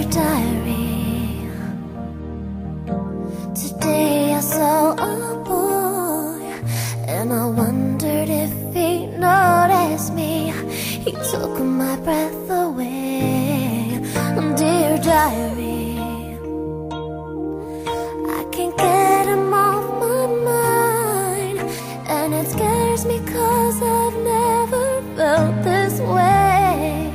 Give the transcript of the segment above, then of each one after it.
diary. Today I saw a boy, and I wondered if he noticed me. He took my breath away. Dear diary, I can't get him off my mind, and it scares me 'cause I've never felt this way.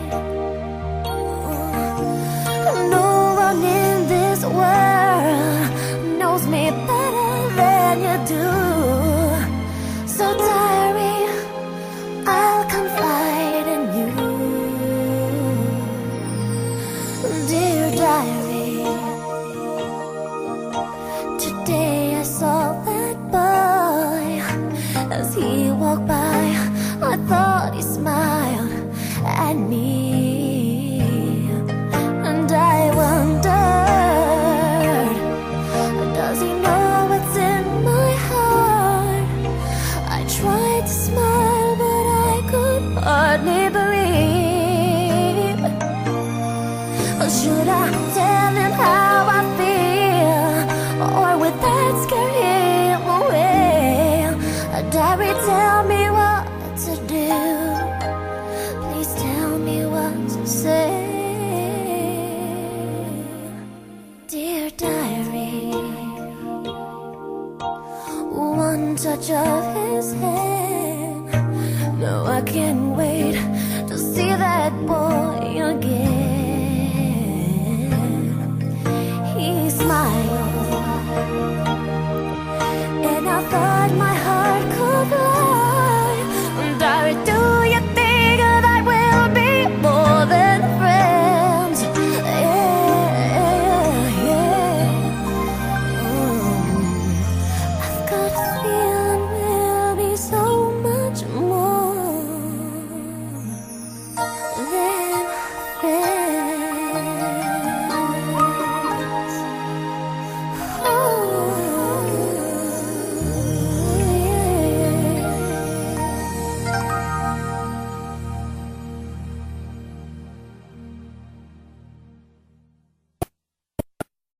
No one in this world knows me better than you do. So diary, I'll confide in you. Dear diary, today I saw that boy. As he walked by, I thought he smiled at me. And I wondered, does he know what's in my heart? I tried to smile, but I could hardly breathe. Should I tell him how I feel, or would that scare him away? Diary, tell me what to do. Please tell me what to say. Dear diary, one touch of his hand. No, I can't wait to see that boy again. He smiled